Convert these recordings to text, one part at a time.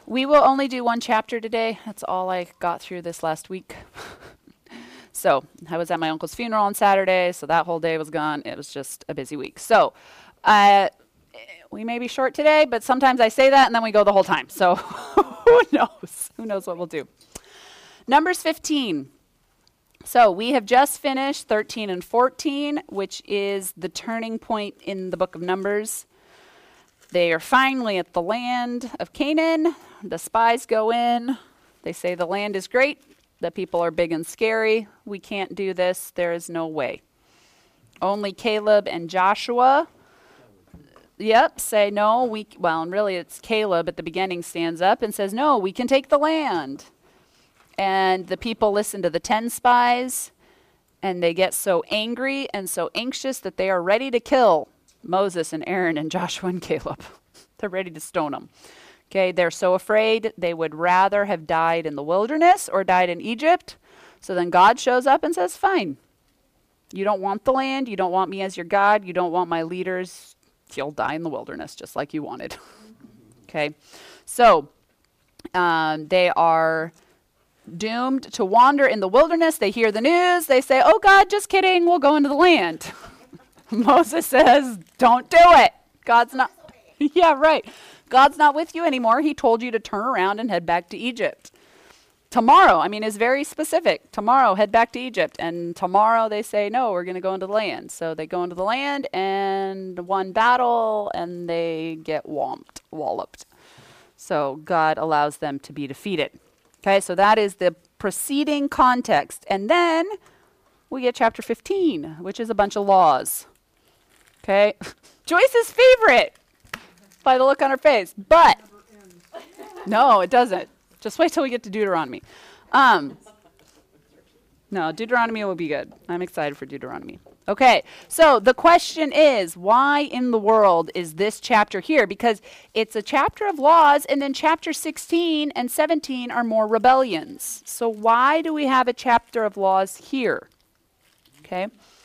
We will only do one chapter today. That's all I got through this last week. So I was at my uncle's funeral on Saturday, so that whole day was gone. It was just a busy week. So we may be short today, but sometimes I say that and then we go the whole time. So who knows? Who knows what we'll do? Numbers 15. So we have just finished 13 and 14, which is the turning point in the book of Numbers. They are finally at the land of Canaan. The spies go in. They say the land is great. The people are big and scary. We can't do this. There is no way. Only Caleb and Joshua, say no. And really it's Caleb at the beginning stands up and says, no, we can take the land. And the people listen to the 10 spies, and they get so angry and so anxious that they are ready to kill Moses and Aaron and Joshua and Caleb. They're ready to stone them. Okay, they're so afraid they would rather have died in the wilderness or died in Egypt. So then God shows up and says, fine. You don't want the land. You don't want me as your God. You don't want my leaders. You'll die in the wilderness just like you wanted. Okay, so they are doomed to wander in the wilderness. They hear the news. They say, oh God, just kidding. We'll go into the land. Moses says, don't do it. God's not. Yeah, right. God's not with you anymore. He told you to turn around and head back to Egypt. Tomorrow, is very specific. Tomorrow, head back to Egypt. And tomorrow they say, no, we're going to go into the land. So they go into the land and one battle and they get walloped. So God allows them to be defeated. Okay, so that is the preceding context. And then we get chapter 15, which is a bunch of laws. Okay, Joyce's favorite. By the look on her face. But no, it doesn't. Just wait till we get to Deuteronomy. No, Deuteronomy will be good. I'm excited for Deuteronomy. Okay, so the question is, why in the world is this chapter here? Because it's a chapter of laws, and then chapter 16 and 17 are more rebellions. So why do we have a chapter of laws here? Okay.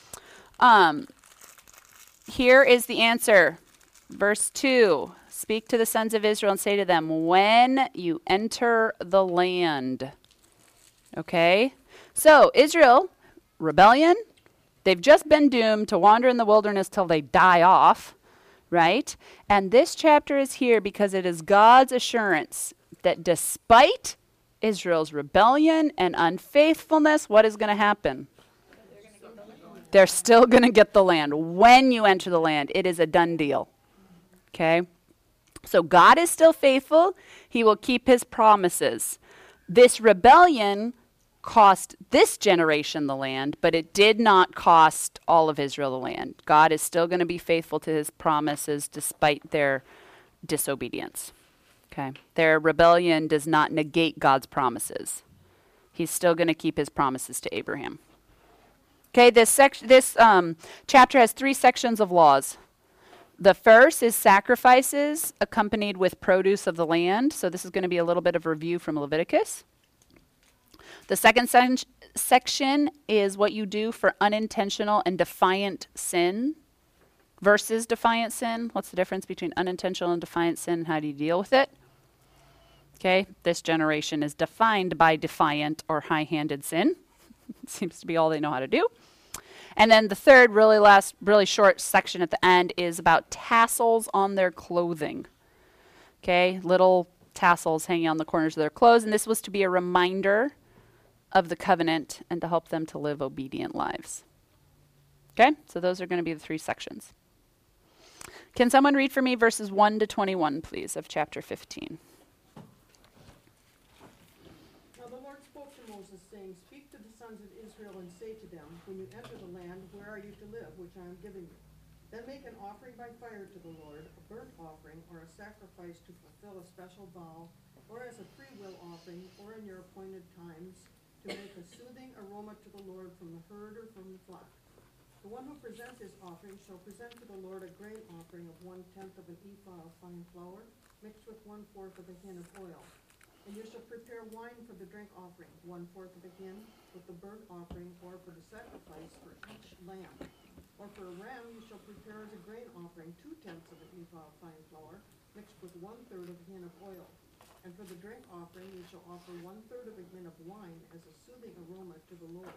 Here is the answer. Verse 2, speak to the sons of Israel and say to them, when you enter the land. Okay, so Israel, rebellion, they've just been doomed to wander in the wilderness till they die off, right? And this chapter is here because it is God's assurance that despite Israel's rebellion and unfaithfulness, what is going to happen? They're still going to get the land. When you enter the land, it is a done deal. Okay, so God is still faithful. He will keep his promises. This rebellion cost this generation the land, but it did not cost all of Israel the land. God is still going to be faithful to his promises despite their disobedience. Okay, their rebellion does not negate God's promises. He's still going to keep his promises to Abraham. Okay, this chapter has 3 sections of laws. The first is sacrifices accompanied with produce of the land. So this is going to be a little bit of review from Leviticus. The second section is what you do for unintentional and defiant sin versus defiant sin. What's the difference between unintentional and defiant sin, and how do you deal with it? Okay, this generation is defined by defiant or high-handed sin. Seems to be all they know how to do. And then the third, really short section at the end is about tassels on their clothing. Okay, little tassels hanging on the corners of their clothes. And this was to be a reminder of the covenant and to help them to live obedient lives. Okay, so those are going to be the 3 sections. Can someone read for me verses 1 to 21, please, of chapter 15? Now the Lord spoke to Moses, saying, speak to the sons of Israel and say to them, when you enter the land, where are you to live, which I am giving you? Then make an offering by fire to the Lord, a burnt offering, or a sacrifice to fulfill a special vow, or as a freewill offering, or in your appointed times, to make a soothing aroma to the Lord from the herd or from the flock. The one who presents his offering shall present to the Lord a grain offering of 1/10 of an ephah of fine flour, mixed with 1/4 of a hin of oil. And you shall prepare wine for the drink offering, 1/4 of a hin, with the burnt offering, or for the sacrifice for each lamb. Or for a ram you shall prepare as a grain offering 2/10 of an ephah of fine flour, mixed with 1/3 of a hin of oil. And for the drink offering, you shall offer 1/3 of a hin of wine as a soothing aroma to the Lord.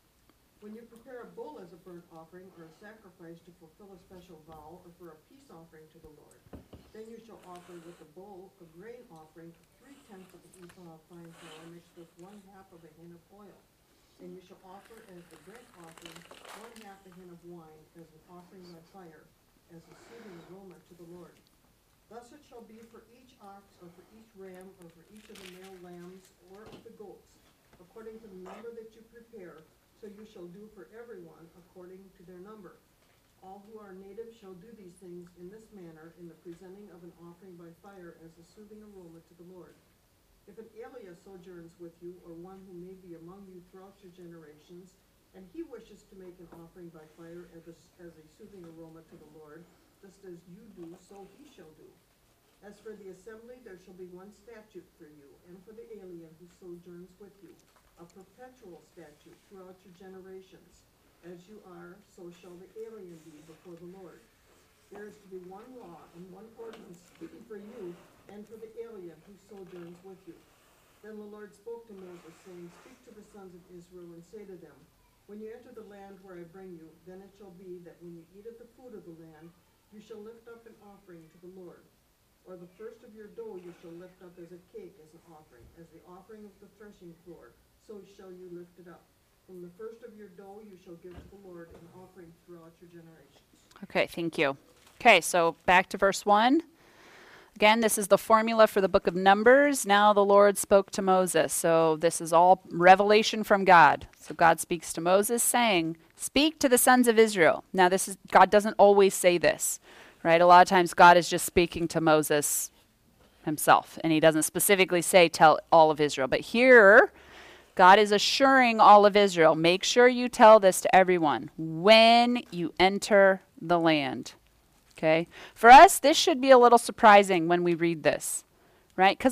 When you prepare a bull as a burnt offering or a sacrifice to fulfill a special vow or for a peace offering to the Lord, then you shall offer with the bull a grain offering of 3/10 of an ephah of fine flour mixed with 1/2 of a hin of oil. And you shall offer as the drink offering 1/2 a hin of wine as an offering by fire, as a soothing aroma to the Lord. Thus it shall be for each ox, or for each ram, or for each of the male lambs, or of the goats, according to the number that you prepare, so you shall do for everyone according to their number. All who are natives shall do these things in this manner in the presenting of an offering by fire as a soothing aroma to the Lord. If an alien sojourns with you, or one who may be among you throughout your generations, and he wishes to make an offering by fire as a soothing aroma to the Lord, just as you do, so he shall do. As for the assembly, there shall be one statute for you, and for the alien who sojourns with you, a perpetual statute throughout your generations. As you are, so shall the alien be before the Lord. There is to be one law and one ordinance for you and for the alien who sojourns with you. Then the Lord spoke to Moses, saying, Speak to the sons of Israel and say to them, When you enter the land where I bring you, then it shall be that when you eat of the food of the land, you shall lift up an offering to the Lord. Or the first of your dough you shall lift up as a cake as an offering, as the offering of the threshing floor, so shall you lift it up. From the first of your dough you shall give to the Lord an offering throughout your generations. Okay, thank you. Okay, so back to verse 1. Again, this is the formula for the book of Numbers. Now the Lord spoke to Moses. So this is all revelation from God. So God speaks to Moses saying, Speak to the sons of Israel. Now God doesn't always say this, right? A lot of times God is just speaking to Moses himself, and he doesn't specifically say tell all of Israel. But here, God is assuring all of Israel, make sure you tell this to everyone when you enter the land. Okay? For us, this should be a little surprising when we read this, right? Because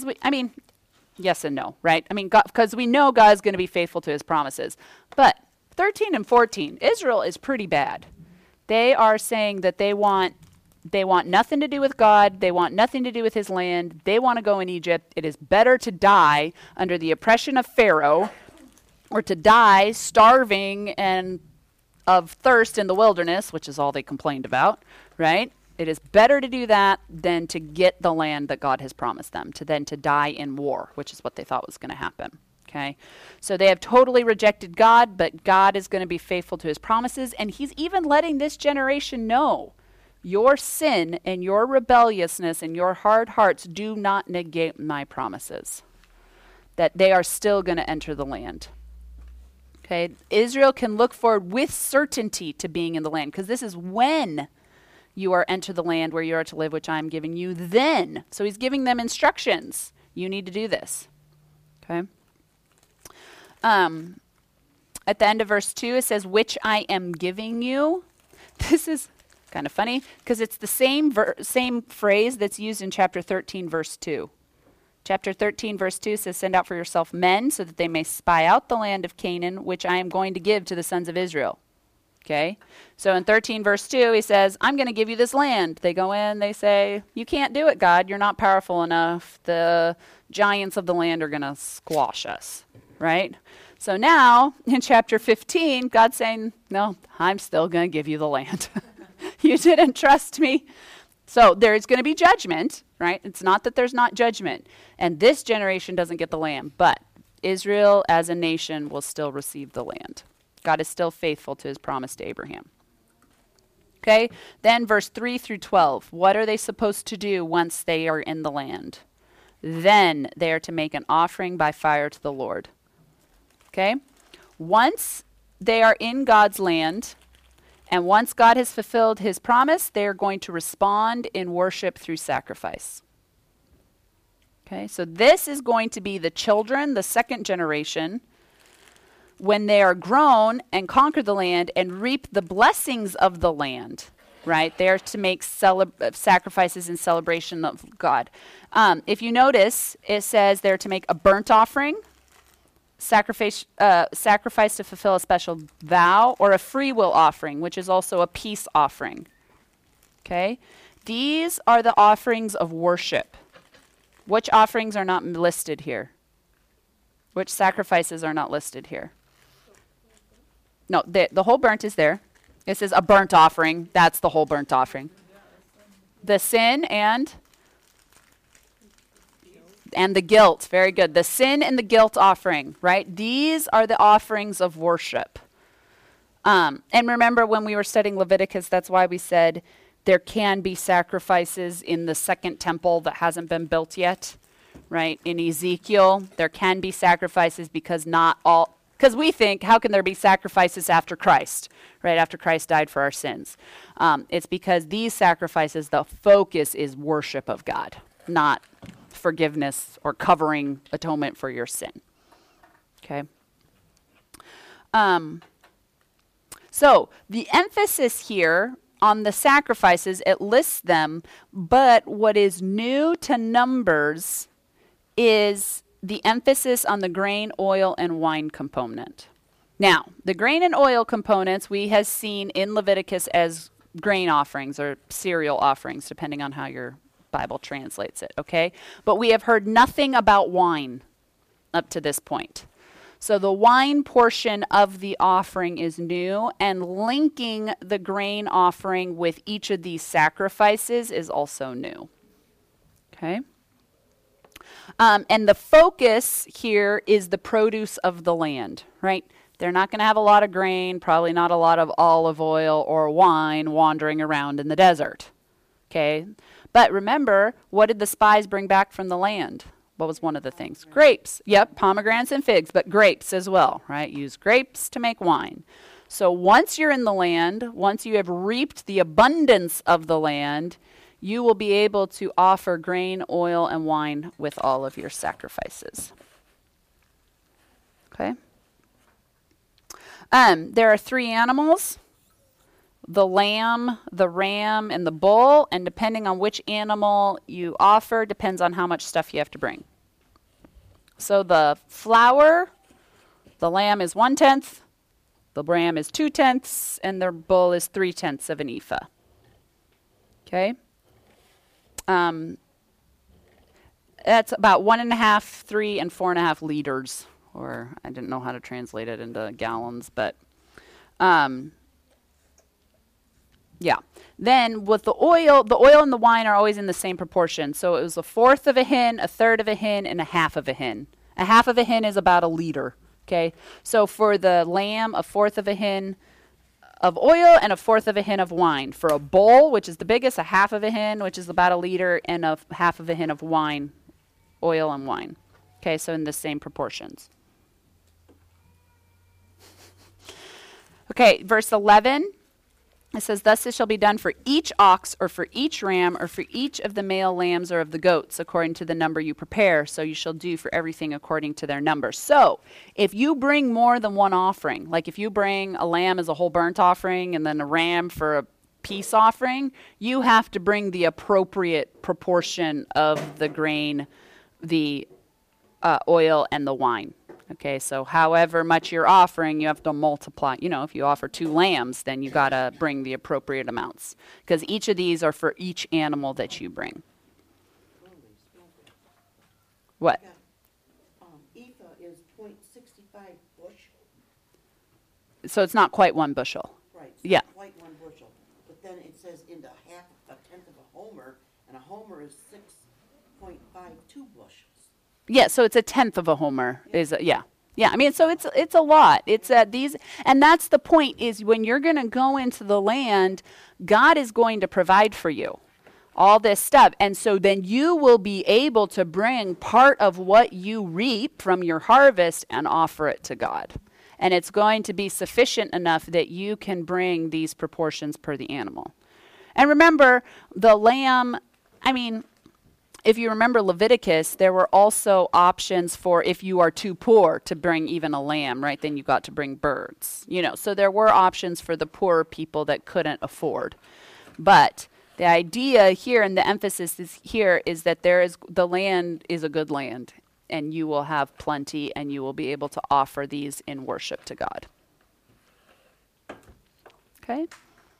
yes and no, right? Because we know God's going to be faithful to his promises. But 13 and 14, Israel is pretty bad. They are saying that they want nothing to do with God. They want nothing to do with his land. They want to go in Egypt. It is better to die under the oppression of Pharaoh or to die starving and of thirst in the wilderness, which is all they complained about, right? It is better to do that than to get the land that God has promised them, to die in war, which is what they thought was going to happen. Okay, so they have totally rejected God, but God is going to be faithful to his promises, and he's even letting this generation know your sin and your rebelliousness and your hard hearts do not negate my promises, that they are still going to enter the land. Okay, Israel can look forward with certainty to being in the land, because this is when you are enter the land where you are to live, which I am giving you then. So he's giving them instructions. You need to do this. Okay. At the end of verse 2, it says, which I am giving you. This is kind of funny because it's the same phrase that's used in chapter 13, verse 2. Chapter 13, verse 2 says, send out for yourself men so that they may spy out the land of Canaan, which I am going to give to the sons of Israel. Okay, so in 13, verse 2, he says, I'm going to give you this land. They go in, they say, you can't do it, God. You're not powerful enough. The giants of the land are going to squash us, right? So now, in chapter 15, God's saying, no, I'm still going to give you the land. You didn't trust me. So there's going to be judgment, right? It's not that there's not judgment. And this generation doesn't get the land, but Israel as a nation will still receive the land. God is still faithful to his promise to Abraham. Okay, then verse 3 through 12. What are they supposed to do once they are in the land? Then they are to make an offering by fire to the Lord. Okay, once they are in God's land, and once God has fulfilled his promise, they are going to respond in worship through sacrifice. Okay, so this is going to be the children, the second generation, when they are grown and conquer the land and reap the blessings of the land, right? They are to make sacrifices in celebration of God. If you notice, it says they're to make a burnt offering, sacrifice to fulfill a special vow, or a free will offering, which is also a peace offering. Okay? These are the offerings of worship. Which offerings are not listed here? Which sacrifices are not listed here? No, the whole burnt is there. It says a burnt offering. That's the whole burnt offering. The sin and the guilt. Very good. The sin and the guilt offering, right? These are the offerings of worship. And remember when we were studying Leviticus, that's why we said there can be sacrifices in the second temple that hasn't been built yet, right? In Ezekiel, there can be sacrifices because we think, how can there be sacrifices after Christ, right? After Christ died for our sins. It's because these sacrifices, the focus is worship of God, not forgiveness or covering atonement for your sin. Okay. So the emphasis here on the sacrifices, it lists them, but what is new to Numbers is the emphasis on the grain, oil, and wine component. Now, the grain and oil components we have seen in Leviticus as grain offerings or cereal offerings, depending on how your Bible translates it, okay? But we have heard nothing about wine up to this point. So the wine portion of the offering is new, and linking the grain offering with each of these sacrifices is also new. Okay? And the focus here is the produce of the land, right? They're not going to have a lot of grain, probably not a lot of olive oil or wine wandering around in the desert. Okay? But remember, what did the spies bring back from the land? What was one of the things? Grapes. Yep, pomegranates and figs, but grapes as well, right? Use grapes to make wine. So once you're in the land, once you have reaped the abundance of the land, you will be able to offer grain, oil, and wine with all of your sacrifices. Okay? There are 3 animals: the lamb, the ram, and the bull, and depending on which animal you offer, depends on how much stuff you have to bring. So the flour, the lamb is 1/10, the ram is 2/10, and the bull is 3/10 of an ephah. Okay? That's about 1.5, 3, and 4.5 liters, or I didn't know how to translate it into gallons, but yeah. Then with the oil and the wine are always in the same proportion. So it was 1/4 of a hin, 1/3 of a hin, and 1/2 of a hin. 1/2 of a hin is about a liter. Okay. So for the lamb, 1/4 of a hin of oil and 1/4 of a hin of wine. For a bull, which is the biggest, 1/2 of a hin, which is about a liter, and 1/2 of a hin of wine, oil and wine. Okay. So in the same proportions. Okay. Verse 11. It says, "Thus it shall be done for each ox or for each ram or for each of the male lambs or of the goats, according to the number you prepare. So you shall do for everything according to their number." So if you bring more than one offering, like if you bring a lamb as a whole burnt offering and then a ram for a peace offering, you have to bring the appropriate proportion of the grain, the oil, and the wine. Okay, so however much you're offering, you have to multiply. You know, if you offer 2 lambs, then you got to bring the appropriate amounts, because each of these are for each animal that you bring. What? Ephah is 0.65 bushel. So it's not quite 1 bushel. Right. So Yeah. Not quite 1 bushel. But then it says into a 10th of a homer, and a homer is 6.52 bushels. Yeah, so it's 1/10 of a homer. Yeah. I mean, so it's a lot. It's these, and that's the point. Is when you're going to go into the land, God is going to provide for you all this stuff, and so then you will be able to bring part of what you reap from your harvest and offer it to God, and it's going to be sufficient enough that you can bring these proportions per the animal. And remember, the lamb. I mean, if you remember Leviticus, there were also options for if you are too poor to bring even a lamb, right? Then you got to bring birds, you know. So there were options for the poorer people that couldn't afford. But the idea here and the emphasis is that the land is a good land, and you will have plenty, and you will be able to offer these in worship to God. Okay?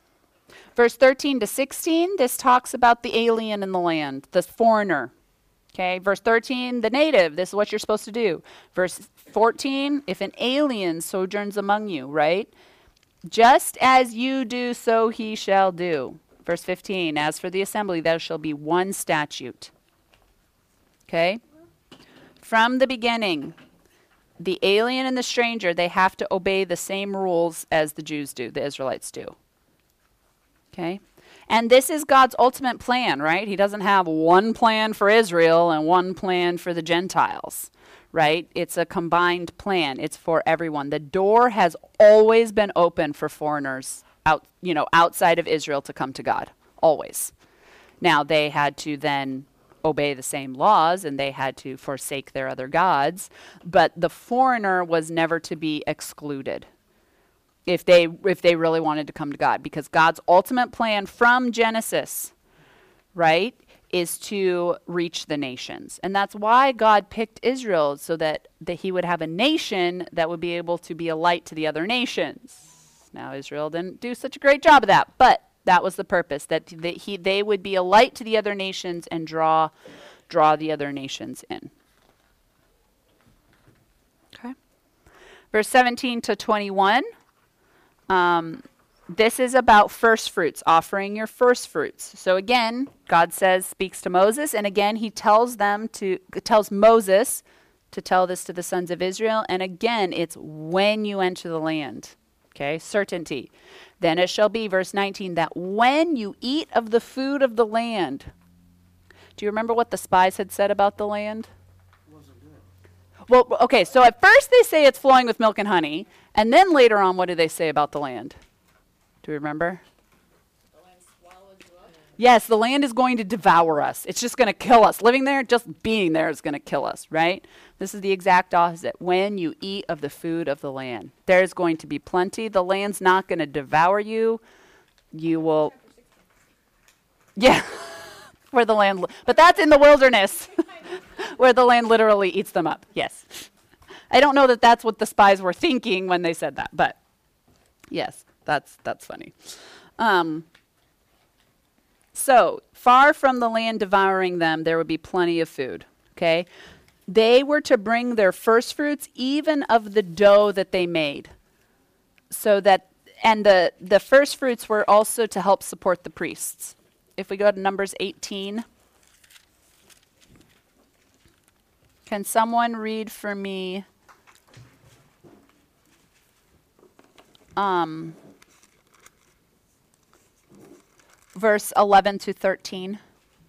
Verse 13 to 16, this talks about the alien in the land, the foreigner. Okay, verse 13, the native, this is what you're supposed to do. Verse 14, if an alien sojourns among you, right? Just as you do, so he shall do. Verse 15, as for the assembly, there shall be one statute. Okay? From the beginning, the alien and the stranger, they have to obey the same rules as the Jews do, the Israelites do. Okay? And this is God's ultimate plan, right? He doesn't have one plan for Israel and one plan for the Gentiles, right? It's a combined plan. It's for everyone. The door has always been open for foreigners outside of Israel to come to God, always. Now, they had to then obey the same laws and they had to forsake their other gods, but the foreigner was never to be excluded if they really wanted to come to God, because God's ultimate plan from Genesis, right, is to reach the nations. And that's why God picked Israel, so that he would have a nation that would be able to be a light to the other nations. Now, Israel didn't do such a great job of that, but that was the purpose, that they would be a light to the other nations and draw the other nations in. Okay. Verse 17 to 21. This is about first fruits, offering your first fruits. So again, God speaks to Moses, and again he tells Moses to tell this to the sons of Israel. And again, it's when you enter the land. Okay, certainty. Then it shall be, verse 19, that when you eat of the food of the land. Do you remember what the spies had said about the land? Well, okay, so at first they say it's flowing with milk and honey, and then later on, what do they say about the land? Do you remember? The land swallows you up. Yes, the land is going to devour us. It's just going to kill us. Living there, just being there is going to kill us, right? This is the exact opposite. When you eat of the food of the land, there's going to be plenty. The land's not going to devour you. You will... Yeah, where the land... But that's in the wilderness, where the land literally eats them up. Yes. I don't know that that's what the spies were thinking when they said that, but yes, that's funny. So, far from the land devouring them, there would be plenty of food, okay? They were to bring their first fruits, even of the dough that they made. So that, and the first fruits were also to help support the priests. If we go to Numbers 18. Can someone read for me verse 11 to 13?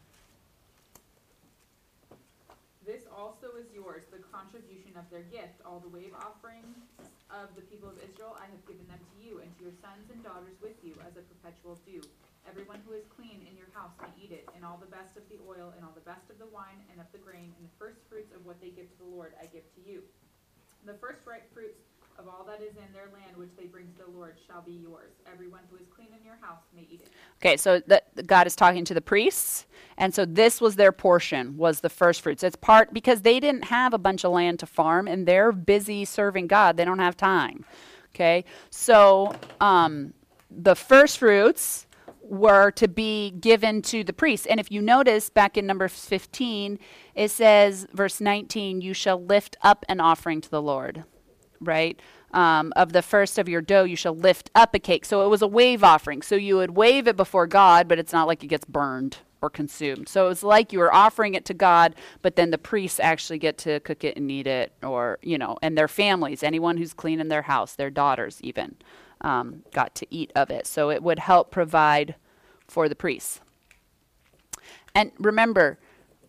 This also is yours, the contribution of their gift, all the wave offerings of the people of Israel I have given them to you and to your sons and daughters with you as a perpetual due. Everyone who is clean in your house may eat it, and all the best of the oil, and all the best of the wine, and of the grain, and the first fruits of what they give to the Lord I give to you. The first ripe fruits of all that is in their land which they bring to the Lord shall be yours. Everyone who is clean in your house may eat it. Okay, so God is talking to the priests, and so this was their portion, was the first fruits. It's part, because they didn't have a bunch of land to farm, and they're busy serving God. They don't have time. Okay, so the first fruits were to be given to the priests. And if you notice back in number 15, it says, verse 19, you shall lift up an offering to the Lord, right? Of the first of your dough, you shall lift up a cake. So it was a wave offering. So you would wave it before God, but it's not like it gets burned or consumed. So it was like you were offering it to God, but then the priests actually get to cook it and eat it, or, and their families, anyone who's clean in their house, their daughters even, got to eat of it. So it would help provide for the priests. And remember,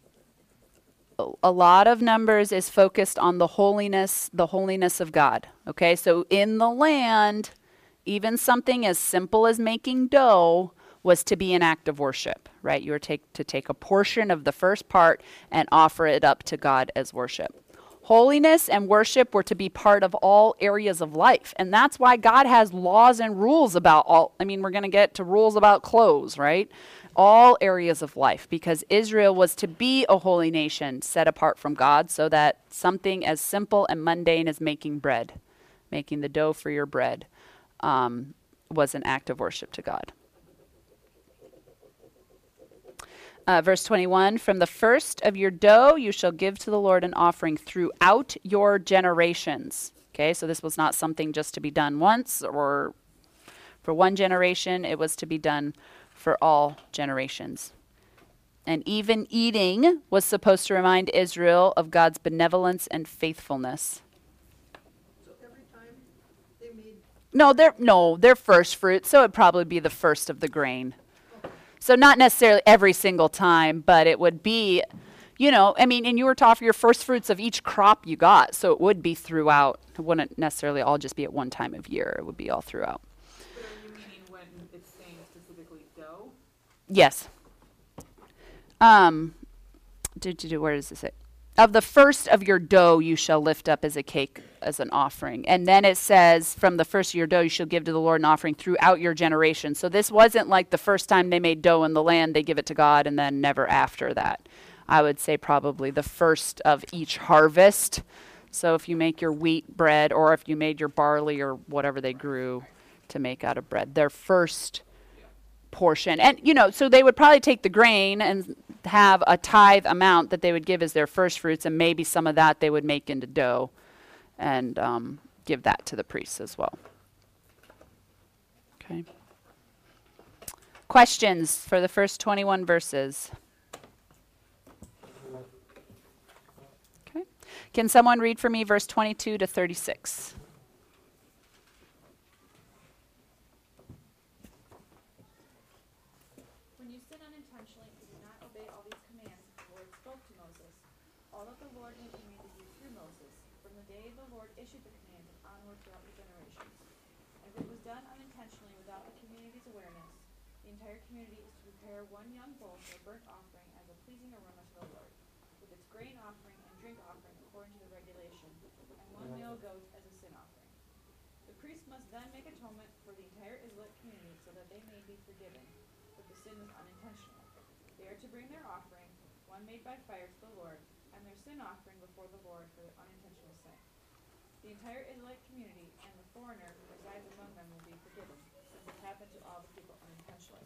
a lot of Numbers is focused on the holiness of God. Okay, so in the land, even something as simple as making dough was to be an act of worship, right? You were to take a portion of the first part and offer it up to God as worship. Holiness and worship were to be part of all areas of life. And that's why God has laws and rules about we're going to get to rules about clothes, right? All areas of life, because Israel was to be a holy nation set apart from God, so that something as simple and mundane as making bread, making the dough for your bread, was an act of worship to God. Verse 21, from the first of your dough you shall give to the Lord an offering throughout your generations. Okay, so this was not something just to be done once or for one generation. It was to be done for all generations. And even eating was supposed to remind Israel of God's benevolence and faithfulness. So every time they made, They're first fruits, so it'd probably be the first of the grain. So not necessarily every single time, but it would be, and you were to offer your first fruits of each crop you got, so it would be throughout. It wouldn't necessarily all just be at one time of year. It would be all throughout. But are you meaning when it's saying specifically dough? Yes. Where does this say? Of the first of your dough you shall lift up as a cake as an offering. And then it says, from the first of your dough you shall give to the Lord an offering throughout your generation. So this wasn't like the first time they made dough in the land, they give it to God, and then never after that. I would say probably the first of each harvest. So if you make your wheat bread, or if you made your barley or whatever they grew to make out of bread, their first portion. And, so they would probably take the grain and have a tithe amount that they would give as their first fruits, and maybe some of that they would make into dough and give that to the priests as well. Okay. Questions for the first 21 verses? Okay. Can someone read for me verse 22 to 36? All that the Lord had commanded you through Moses, from the day the Lord issued the command and onward throughout the generations. If it was done unintentionally without the community's awareness, the entire community is to prepare one young bull for a burnt offering as a pleasing aroma to the Lord, with its grain offering and drink offering according to the regulation, and one male goat as a sin offering. The priest must then make atonement for the entire Israelite community so that they may be forgiven, if the sin was unintentional. They are to bring their offering, one made by fire, to the Lord, and their sin offering before the Lord for their unintentional sin. The entire Israelite community and the foreigner who resides among them will be forgiven, since it happened to all the people unintentionally.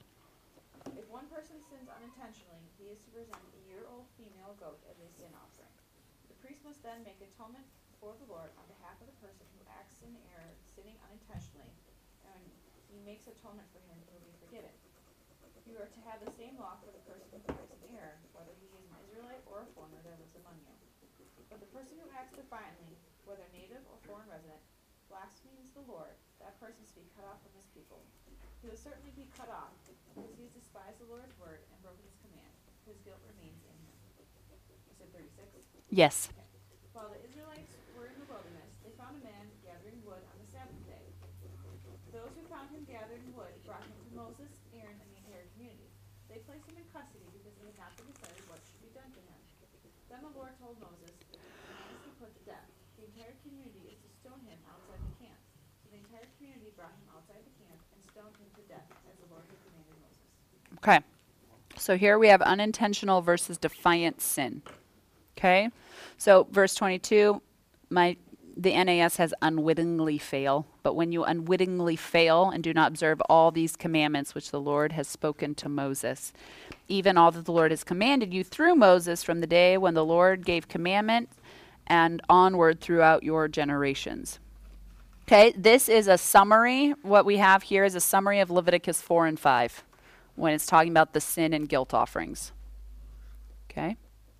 If one person sins unintentionally, he is to present a year-old female goat as a sin offering. The priest must then make atonement before the Lord on behalf of the person who acts in error, sinning unintentionally, and when he makes atonement for him, it will be forgiven. You are to have the same law for the person who acts in error, whether he is an Israelite or a foreigner that lives among you. But the person who acts defiantly, whether native or foreign resident, blasphemes the Lord, that person is to be cut off from his people. He will certainly be cut off, because he has despised the Lord's word and broken his command. His guilt remains in him. You said 36? Yes. Okay. While the Israelites were in the wilderness, they found a man gathering wood on the Sabbath day. Those who found him gathering wood brought him to Moses, Aaron, and the entire community. They placed him in custody because they had not been decided what should be done to him. Then the Lord told Moses, "The man is to be put to death. The entire community is to stone him outside the camp." So the entire community brought him outside the camp and stoned him to death, as the Lord had commanded Moses. Okay. So here we have unintentional versus defiant sin. Okay. So verse 22, the NAS has unwittingly fail. But when you unwittingly fail and do not observe all these commandments which the Lord has spoken to Moses, even all that the Lord has commanded you through Moses from the day when the Lord gave commandment and onward throughout your generations. Okay, this is a summary. What we have here is a summary of Leviticus 4 and 5 when it's talking about the sin and guilt offerings. Okay.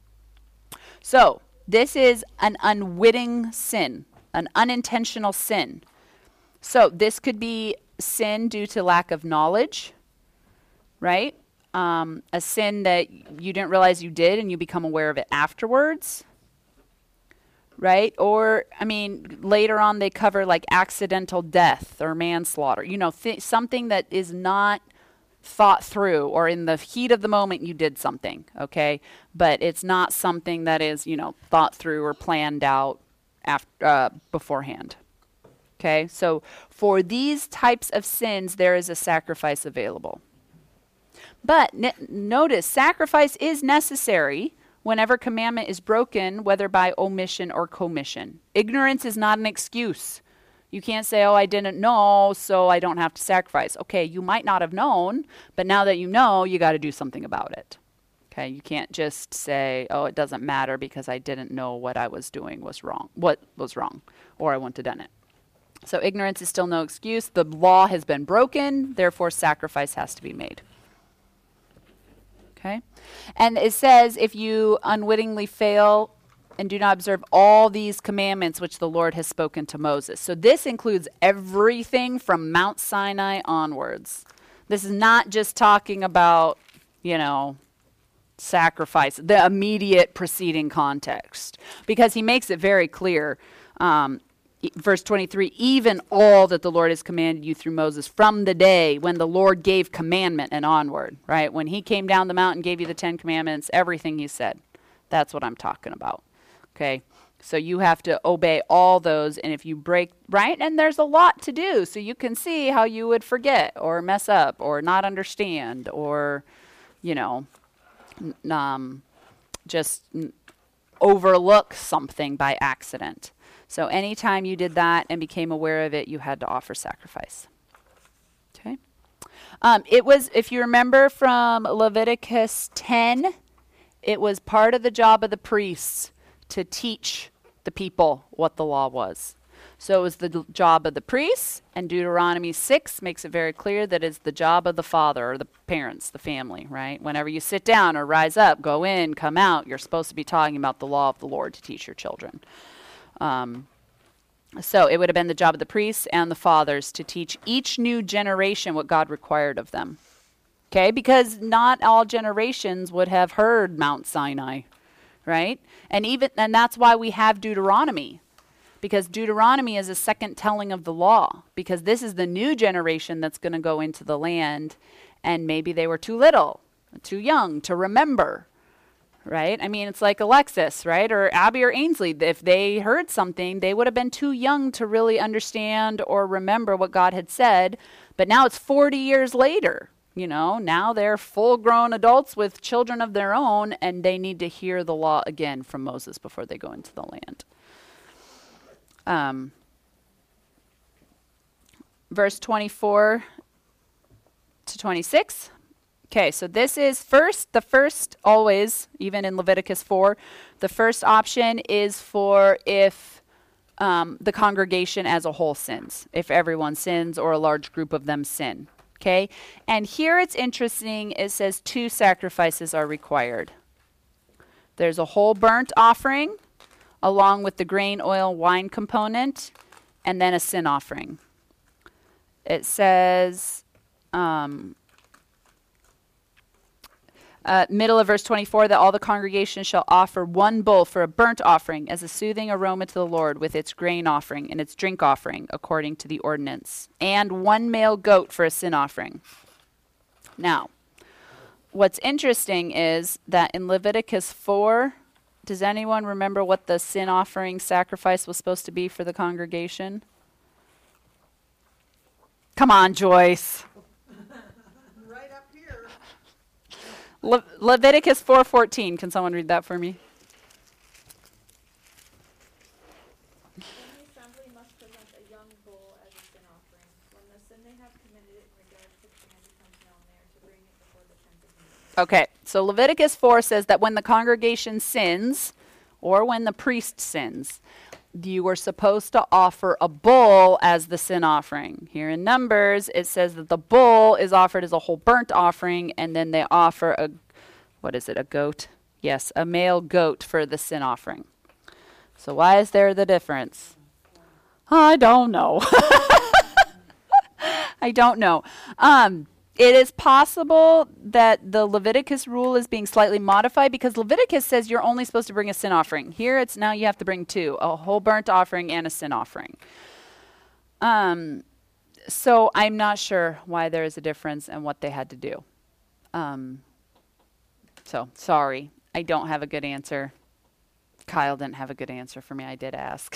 So this is an unwitting sin, an unintentional sin. So this could be sin due to lack of knowledge, right? A sin that you didn't realize you did and you become aware of it afterwards, right? Or, later on they cover like accidental death or manslaughter, something that is not thought through, or in the heat of the moment you did something, okay? But it's not something that is, thought through or planned out beforehand. Okay? So for these types of sins, there is a sacrifice available. But notice, sacrifice is necessary whenever commandment is broken, whether by omission or commission. Ignorance is not an excuse. You can't say, I didn't know, so I don't have to sacrifice. Okay, you might not have known, but now that you know, you got to do something about it. Okay, you can't just say, oh, it doesn't matter because I didn't know what I was doing was wrong, what was wrong, or I wouldn't have done it. So ignorance is still no excuse. The law has been broken, therefore sacrifice has to be made. Okay? And it says, if you unwittingly fail and do not observe all these commandments which the Lord has spoken to Moses. So this includes everything from Mount Sinai onwards. This is not just talking about, sacrifice, the immediate preceding context. Because he makes it very clear, verse 23, even all that the Lord has commanded you through Moses from the day when the Lord gave commandment and onward, right? When he came down the mountain, gave you the 10 commandments, everything he said. That's what I'm talking about. Okay, so you have to obey all those, and if you break, right, and there's a lot to do, so you can see how you would forget or mess up or not understand or, just overlook something by accident. So anytime you did that and became aware of it, you had to offer sacrifice. Okay. It was, if you remember from Leviticus 10, it was part of the job of the priests to teach the people what the law was. So it was the job of the priests, and Deuteronomy 6 makes it very clear that it's the job of the father or the parents, the family, right? Whenever you sit down or rise up, go in, come out, you're supposed to be talking about the law of the Lord to teach your children. So it would have been the job of the priests and the fathers to teach each new generation what God required of them. Okay, because not all generations would have heard Mount Sinai, right? And that's why we have Deuteronomy, because Deuteronomy is a second telling of the law, because this is the new generation that's going to go into the land, and maybe they were too little, too young to remember, right? I mean, it's like Alexis, right? Or Abby or Ainsley. If they heard something, they would have been too young to really understand or remember what God had said, but now it's 40 years later. Now they're full-grown adults with children of their own, and they need to hear the law again from Moses before they go into the land. Verse 24 to 26. Okay, so this is the first always, even in Leviticus 4, the first option is for if the congregation as a whole sins, if everyone sins or a large group of them sin. Okay, and here it's interesting, it says 2 sacrifices are required. There's a whole burnt offering, along with the grain, oil, wine component, and then a sin offering. It says, middle of verse 24, that all the congregation shall offer 1 bull for a burnt offering as a soothing aroma to the Lord with its grain offering and its drink offering according to the ordinance, and 1 male goat for a sin offering. Now, what's interesting is that in Leviticus 4, does anyone remember what the sin offering sacrifice was supposed to be for the congregation? Come on, Joyce. Right up here. Leviticus 4:14. Can someone read that for me? Then the assembly must present a young bull as a sin offering. When the sin they have committed in regard to the command becomes known, they are to bring it before the tent of meeting. Okay, so Leviticus 4 says that when the congregation sins, or when the priest sins, you were supposed to offer a bull as the sin offering. Here in Numbers, it says that the bull is offered as a whole burnt offering, and then they offer a goat? Yes, a male goat for the sin offering. So why is there the difference? I don't know. I don't know. It is possible that the Leviticus rule is being slightly modified because Leviticus says you're only supposed to bring a sin offering. Here it's now you have to bring 2, a whole burnt offering and a sin offering. So I'm not sure why there is a difference and what they had to do. So sorry, I don't have a good answer. Kyle didn't have a good answer for me. I did ask.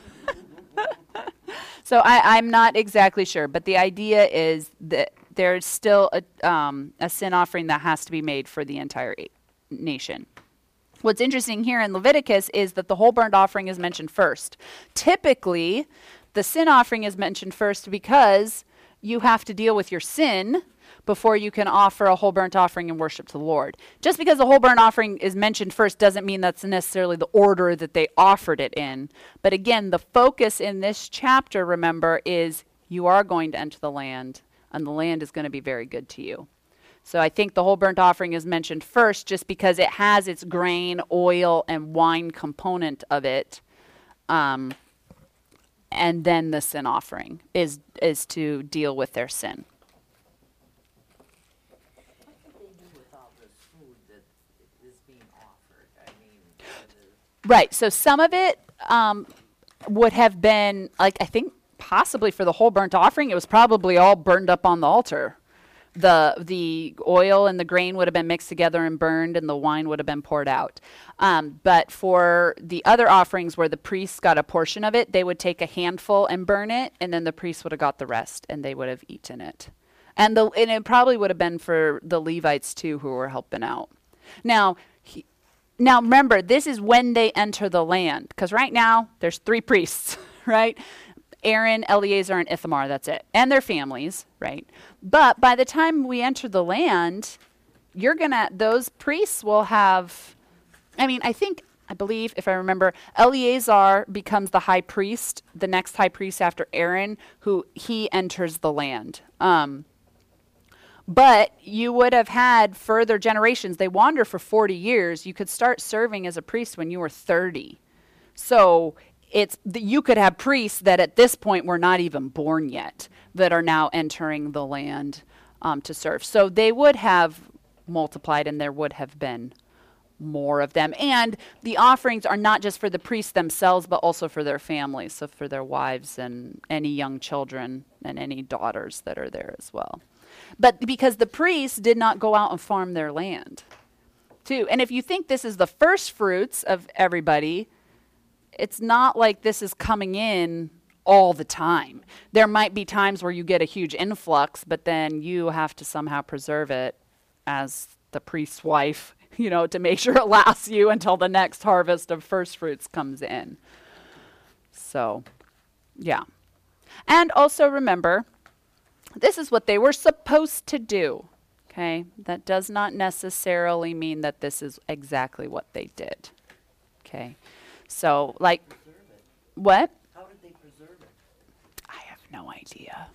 So I'm not exactly sure, but the idea is that there's still a sin offering that has to be made for the entire nation. What's interesting here in Leviticus is that the whole burnt offering is mentioned first. Typically, the sin offering is mentioned first because you have to deal with your sin before you can offer a whole burnt offering and worship to the Lord. Just because the whole burnt offering is mentioned first doesn't mean that's necessarily the order that they offered it in. But again, the focus in this chapter, remember, is you are going to enter the land, and the land is going to be very good to you. So I think the whole burnt offering is mentioned first just because it has its grain, oil, and wine component of it. And then the sin offering is to deal with their sin. What do they do with all this food that is being offered? I mean, Right. So some of it would have been, like, I think possibly for the whole burnt offering, it was probably all burned up on the altar. The oil and the grain would have been mixed together and burned, and the wine would have been poured out. But for the other offerings where the priests got a portion of it, they would take a handful and burn it, and then the priests would have got the rest, and they would have eaten it. And it probably would have been for the Levites too, who were helping out. Now remember, this is when they enter the land, because right now there's 3 priests, right? Aaron, Eleazar, and Ithamar, that's it. And their families, right? But by the time we enter the land, those priests will have, I believe, if I remember, Eleazar becomes the high priest, the next high priest after Aaron, who he enters the land. But you would have had further generations. They wander for 40 years. You could start serving as a priest when you were 30. So you could have priests that at this point were not even born yet that are now entering the land to serve. So they would have multiplied, and there would have been more of them. And the offerings are not just for the priests themselves, but also for their families, so for their wives and any young children and any daughters that are there as well. But because the priests did not go out and farm their land, too. And if you think this is the first fruits of everybody, it's not like this is coming in all the time. There might be times where you get a huge influx, but then you have to somehow preserve it as the priest's wife, to make sure it lasts you until the next harvest of first fruits comes in. So, yeah. And also remember, this is what they were supposed to do. Okay? That does not necessarily mean that this is exactly what they did. Okay? So, like, Preserve it. what? How did they preserve it? I have no idea.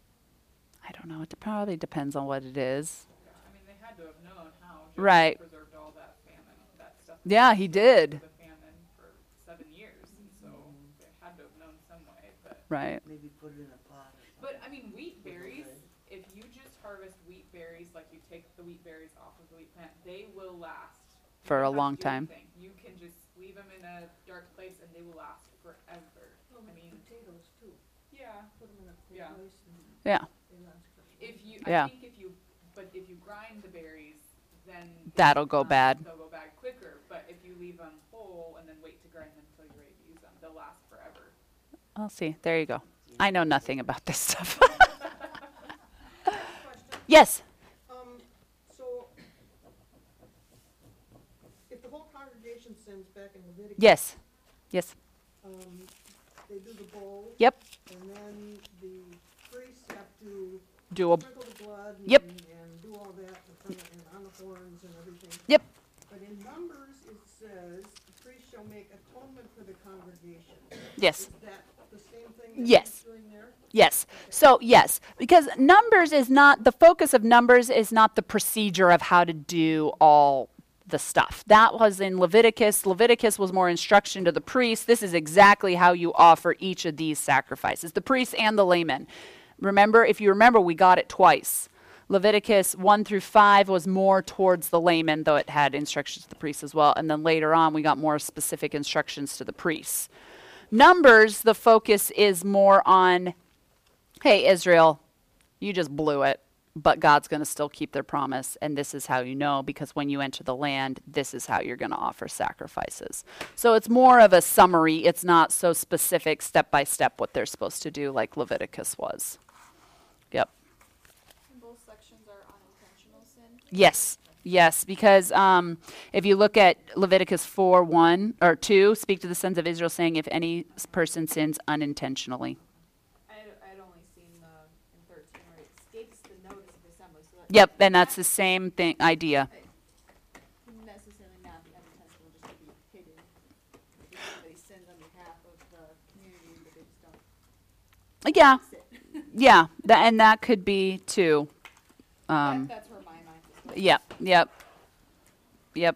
I don't know. It probably depends on what it is. I mean, they had to have known how Joseph Right. preserved all that stuff. Yeah, he did. The famine for 7 years, and so they had to have known some way. Right. Maybe put it in a pot or something. But I mean, wheat berries. If you just harvest wheat berries, like you take the wheat berries off of the wheat plant, they will last You For don't a have to long do time. anything. You can just leave them in a dark place, and they will last forever. Well, I mean, potatoes too. yeah. Put them in a Yeah. cool place and Yeah. they last forever. Yeah. I think if you grind the berries, then That'll go bad. They'll go bad quicker. But if you leave them whole and then wait to grind them until you're ready to use them, they'll last forever. I'll see. There you go. I know nothing about this stuff. Question, Yes. so, if the whole congregation sins back in Leviticus. Yes. Yes. They do the bowl. Yep. And then the priests have to Do a. sprinkle the blood. Yep. And do all that and on the horns and everything. Yep. But in Numbers, it says, the priest shall make atonement for the congregation. Yes. Is that the same thing that Yes. he's doing there? Yes. So, yes, because Numbers is not, the focus of Numbers is not the procedure of how to do all the stuff. That was in Leviticus. Leviticus was more instruction to the priests. This is exactly how you offer each of these sacrifices, the priests and the laymen. Remember, if you remember, we got it twice. Leviticus 1-5 was more towards the laymen, though it had instructions to the priests as well. And then later on, we got more specific instructions to the priests. Numbers, the focus is more on, hey, Israel, you just blew it, but God's going to still keep their promise, and this is how you know, because when you enter the land, this is how you're going to offer sacrifices. So it's more of a summary. It's not so specific, step by step, what they're supposed to do like Leviticus was. Yep. And both sections are unintentional sin. Yes. Yes, because if you look at Leviticus 4:1 or 2, speak to the sons of Israel, saying, if any person sins unintentionally. I'd only seen in 13 where it states the notice of assembly, so Yep, and that's the same thing idea. Necessarily not be unintentional, just to be hidden. If somebody sins on behalf of the community, but they just don't Yeah, fix it. yeah, and that could be too. That's where my mind is going. Yep.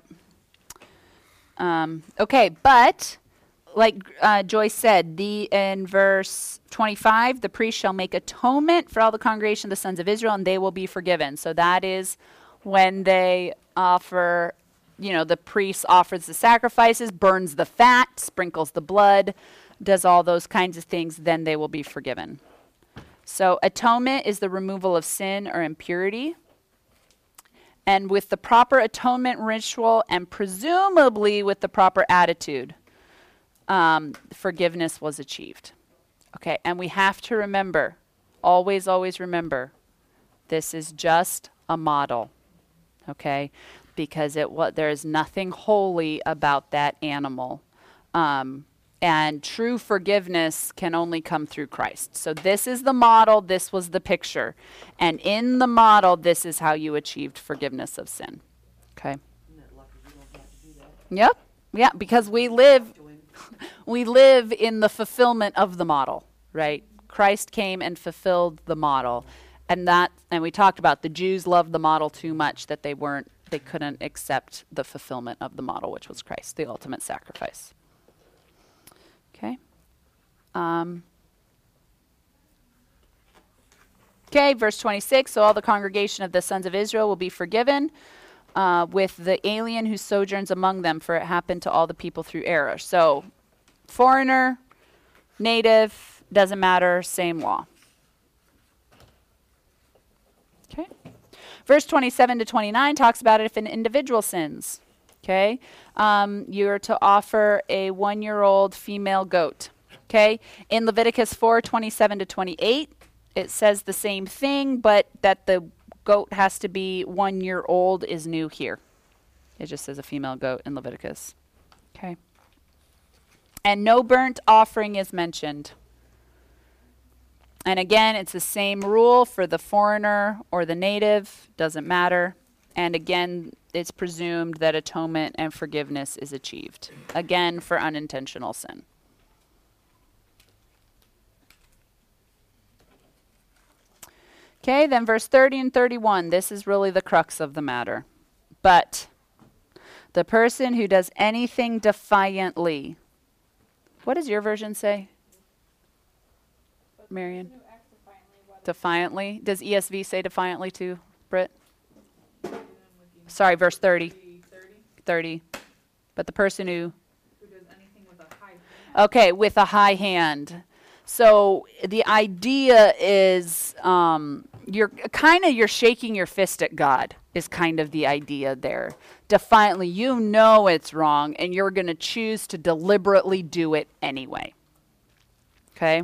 Okay, but like Joyce said, in verse 25, the priest shall make atonement for all the congregation of the sons of Israel, and they will be forgiven. So that is when they offer, the priest offers the sacrifices, burns the fat, sprinkles the blood, does all those kinds of things, then they will be forgiven. So atonement is the removal of sin or impurity. And with the proper atonement ritual and presumably with the proper attitude, forgiveness was achieved. Okay, and we have to remember, always remember, this is just a model. Okay, because there is nothing holy about that animal. And true forgiveness can only come through Christ. So this is the model, this was the picture. And in the model, this is how you achieved forgiveness of sin. Okay? Isn't that lucky we don't have to do that? Yep. Yeah, because we live in the fulfillment of the model, right? Christ came and fulfilled the model. And we talked about the Jews loved the model too much that they couldn't accept the fulfillment of the model, which was Christ, the ultimate sacrifice. Okay. Okay, verse 26. So all the congregation of the sons of Israel will be forgiven with the alien who sojourns among them, for it happened to all the people through error. So foreigner, native, doesn't matter, same law. Okay. Verse 27 to 29 talks about it if an individual sins. Okay, you're to offer a 1-year-old female goat. Okay, in Leviticus 4:27 to 28, it says the same thing, but that the goat has to be 1 year old is new here. It just says a female goat in Leviticus. Okay, and no burnt offering is mentioned. And again, it's the same rule for the foreigner or the native, doesn't matter. And again, it's presumed that atonement and forgiveness is achieved. Again, for unintentional sin. Okay, then verse 30 and 31. This is really the crux of the matter. But the person who does anything defiantly. What does your version say, Marion? Defiantly? Does ESV say defiantly too, Britt? Sorry, verse 30. 30. But the person who does anything with a high hand. Okay, with a high hand. So the idea is you're shaking your fist at God is kind of the idea there. Defiantly, you know it's wrong, and you're going to choose to deliberately do it anyway. Okay?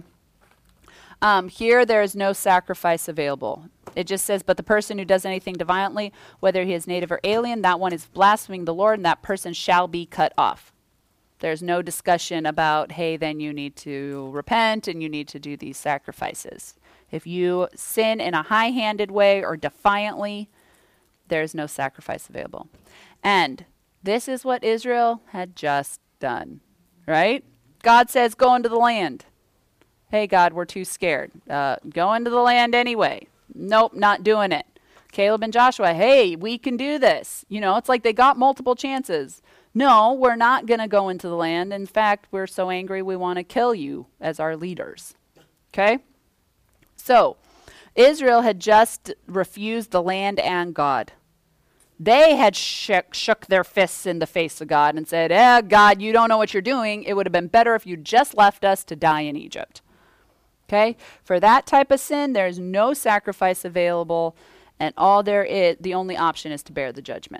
Here there is no sacrifice available. It just says, but the person who does anything defiantly, whether he is native or alien, that one is blaspheming the Lord, and that person shall be cut off. There's no discussion about, hey, then you need to repent and you need to do these sacrifices. If you sin in a high-handed way or defiantly, there's no sacrifice available. And this is what Israel had just done, right? God says, go into the land. Hey, God, we're too scared. Go into the land anyway. Nope, not doing it. Caleb and Joshua, hey, we can do this. It's like they got multiple chances. No, we're not going to go into the land. In fact, we're so angry we want to kill you as our leaders. Okay? So, Israel had just refused the land and God. They had shook their fists in the face of God and said, God, you don't know what you're doing. It would have been better if you just left us to die in Egypt. Okay? For that type of sin, there's no sacrifice available, and the only option is to bear the judgment.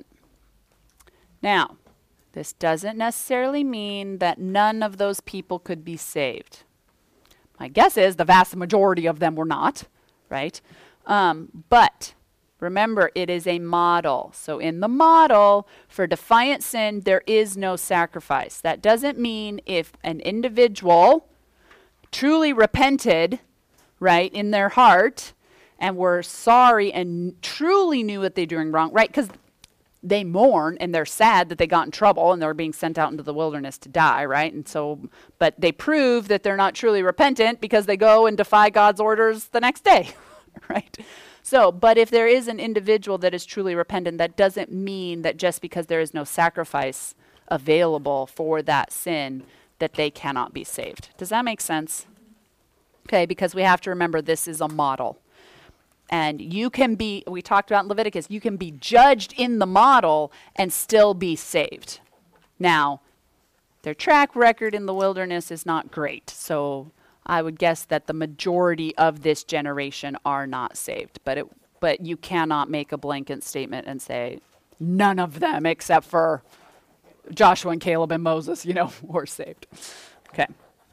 Now, this doesn't necessarily mean that none of those people could be saved. My guess is the vast majority of them were not, right? But remember, it is a model. So in the model, for defiant sin, there is no sacrifice. That doesn't mean if an individual truly repented, right, in their heart, and were sorry and truly knew what they're doing wrong, right? Because they mourn and they're sad that they got in trouble and they're being sent out into the wilderness to die, right? And so, but they prove that they're not truly repentant because they go and defy God's orders the next day, right? So, but if there is an individual that is truly repentant, that doesn't mean that just because there is no sacrifice available for that sin, that they cannot be saved. Does that make sense? Okay, because we have to remember this is a model. And you can be, we talked about in Leviticus, you can be judged in the model and still be saved. Now, their track record in the wilderness is not great. So I would guess that the majority of this generation are not saved. But you cannot make a blanket statement and say, none of them except for Joshua and Caleb and Moses, were saved. Okay.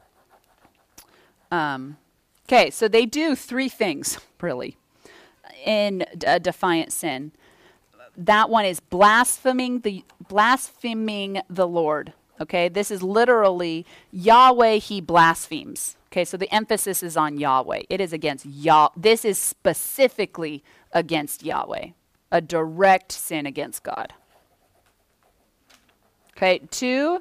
Okay, so they do three things, really, in a defiant sin. That one is blaspheming the Lord. Okay, this is literally Yahweh he blasphemes. Okay, so the emphasis is on Yahweh. It is against This is specifically against Yahweh, a direct sin against God. Okay, 2,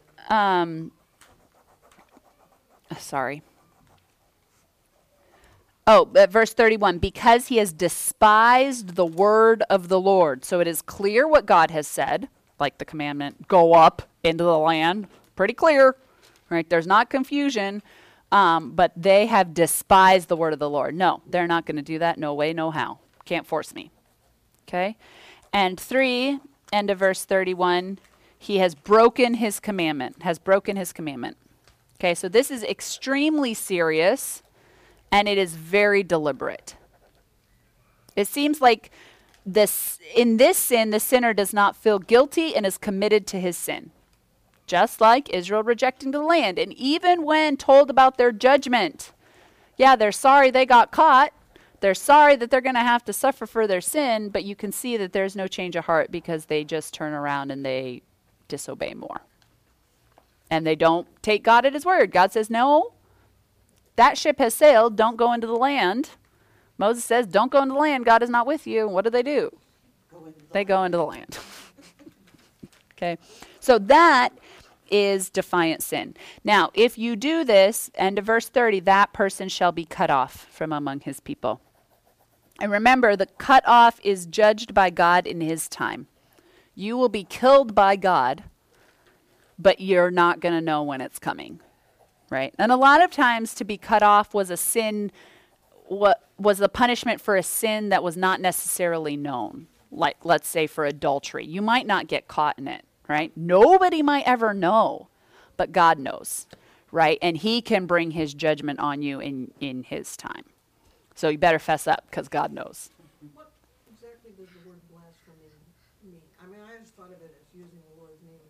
verse 31, because he has despised the word of the Lord. So it is clear what God has said, like the commandment, go up into the land. Pretty clear, right? There's not confusion, but they have despised the word of the Lord. No, they're not going to do that. No way, no how. Can't force me. Okay? And 3, end of verse 31, he has broken his commandment, Okay, so this is extremely serious. And it is very deliberate. It seems like in this sin, the sinner does not feel guilty and is committed to his sin. Just like Israel rejecting the land. And even when told about their judgment, yeah, they're sorry they got caught. They're sorry that they're going to have to suffer for their sin, but you can see that there's no change of heart because they just turn around and they disobey more. And they don't take God at his word. God says, no. That ship has sailed. Don't go into the land. Moses says, don't go into the land. God is not with you. What do? They go into the land. Okay. So that is defiant sin. Now, if you do this, end of verse 30, that person shall be cut off from among his people. And remember, the cut off is judged by God in his time. You will be killed by God, but you're not going to know when it's coming. Right? And a lot of times to be cut off was a sin, was the punishment for a sin that was not necessarily known. Like, let's say for adultery. You might not get caught in it, right? Nobody might ever know, but God knows, right? And he can bring his judgment on you in his time. So you better fess up because God knows. What exactly does the word blasphemy mean? I mean, I just thought of it as using the Lord's name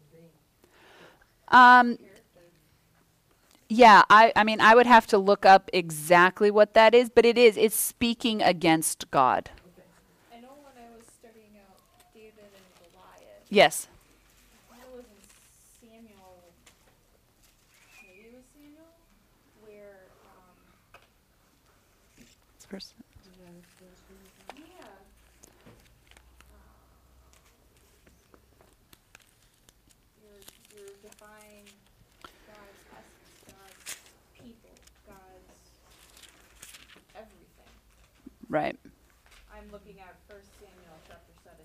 in vain. Yeah, I mean, I would have to look up exactly what that is, but it's speaking against God. Okay. I know when I was studying out David and Goliath, Yes. I think it was in Samuel, maybe it was Samuel, where, This person. yeah. You're defying God's essence, God's people, God's everything. Right. I'm looking at 1 Samuel chapter 17.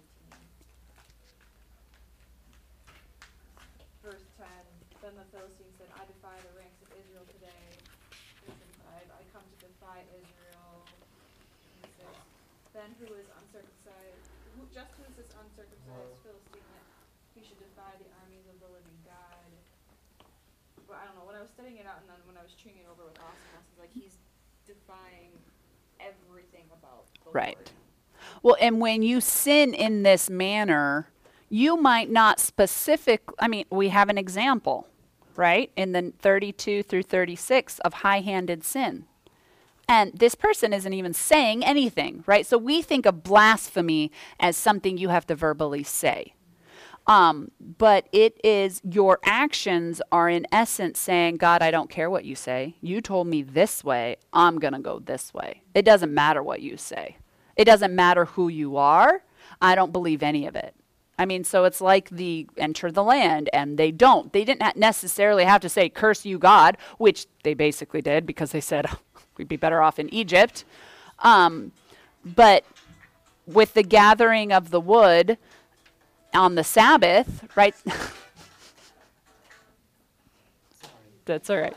Verse 10, then the Philistine said, I defy the ranks of Israel today. Verse 5, I come to defy Israel. And 6, then who is uncircumcised, just who is this uncircumcised Philistine that he should defy the armies of the living God? But I don't know, when I was studying it out and then when I was chewing it over with Austin, I was like, he's defying everything about the Right. Lord. Well, and when you sin in this manner, you might not we have an example, right? In the 32 through 36 of high-handed sin. And this person isn't even saying anything, right? So we think of blasphemy as something you have to verbally say. But it is, your actions are in essence saying, God, I don't care what you say. You told me this way. I'm going to go this way. It doesn't matter what you say. It doesn't matter who you are. I don't believe any of it. I mean, so it's like the enter the land, and they don't. They didn't necessarily have to say, curse you, God, which they basically did because they said, we'd be better off in Egypt. But with the gathering of the wood on the Sabbath, right? That's all right.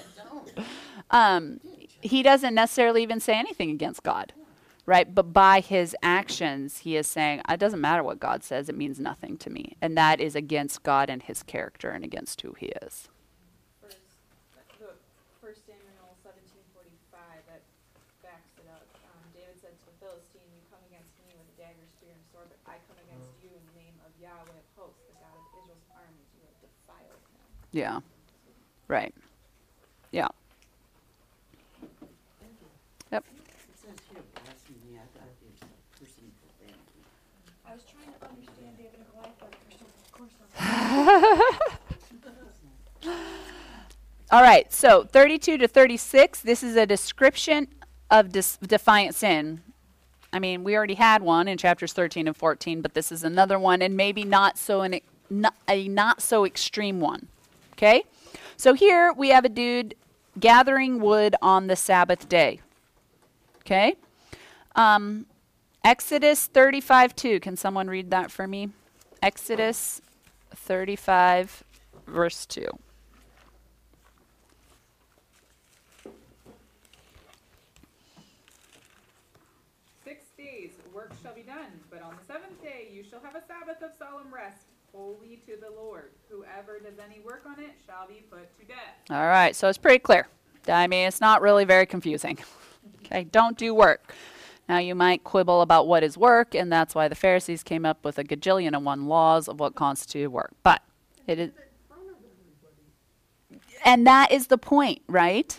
He doesn't necessarily even say anything against God, right? But by his actions, he is saying, it doesn't matter what God says, it means nothing to me. And that is against God and his character and against who he is. First Samuel 17:45, that backs it up. David said to the Philistine, you come against me with a dagger, spear, and sword, but I come against you in the name of Yahweh of hosts, the God of Israel's armies. You have defiled him. Yeah. Right. Yeah. Yep. It says here, blasphemy, I thought it was person profanity. I was trying to understand David and Goliath, but of course All right, so 32 to 36, this is a description of defiant sin. I mean, we already had one in chapters 13 and 14, but this is another one, and maybe not so a not so extreme one. Okay? So here we have a dude gathering wood on the Sabbath day. Okay? Exodus 35:2. Can someone read that for me? Exodus 35, verse 2. 6 days work shall be done, but on the seventh day you shall have a Sabbath of solemn rest, holy to the Lord. Whoever does any work on it shall be put to death. All right, so it's pretty clear. I mean, it's not really very confusing. Okay, don't do work. Now, you might quibble about what is work, and that's why the Pharisees came up with a gajillion and one laws of what constituted work. But it is, and that is the point, right?